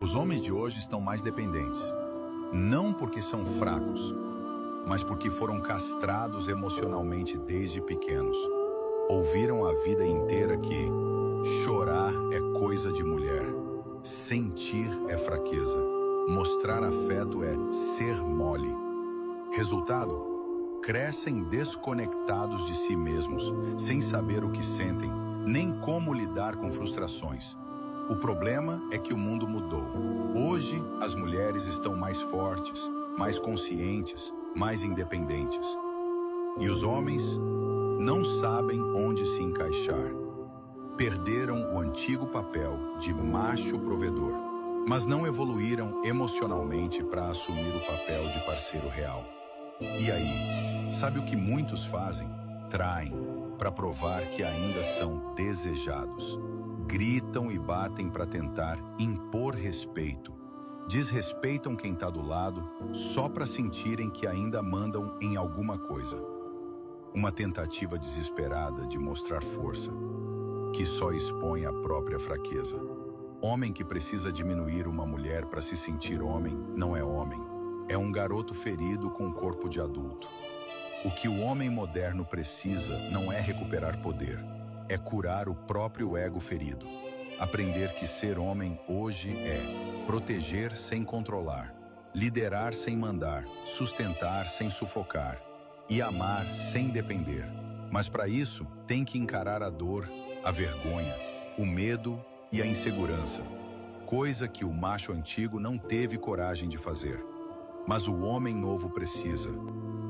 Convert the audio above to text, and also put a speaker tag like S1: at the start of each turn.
S1: Os homens de hoje estão mais dependentes, não porque são fracos, mas porque foram castrados emocionalmente desde pequenos. Ouviram a vida inteira que chorar é coisa de mulher, sentir é fraqueza, mostrar afeto é ser mole. Resultado? Crescem desconectados de si mesmos, sem saber o que sentem, nem como lidar com frustrações. O problema é que o mundo mudou. Hoje, as mulheres estão mais fortes, mais conscientes, mais independentes. E os homens não sabem onde se encaixar. Perderam o antigo papel de macho provedor, mas não evoluíram emocionalmente para assumir o papel de parceiro real. E aí, sabe o que muitos fazem? Traem, para provar que ainda são desejados. Gritam e batem para tentar impor respeito. Desrespeitam quem está do lado só para sentirem que ainda mandam em alguma coisa. Uma tentativa desesperada de mostrar força, que só expõe a própria fraqueza. Homem que precisa diminuir uma mulher para se sentir homem não é homem. É um garoto ferido com corpo de adulto. O que o homem moderno precisa não é recuperar poder, é curar o próprio ego ferido. Aprender que ser homem hoje é proteger sem controlar, liderar sem mandar, sustentar sem sufocar e amar sem depender. Mas para isso, tem que encarar a dor, a vergonha, o medo e a insegurança, coisa que o macho antigo não teve coragem de fazer. Mas o homem novo precisa.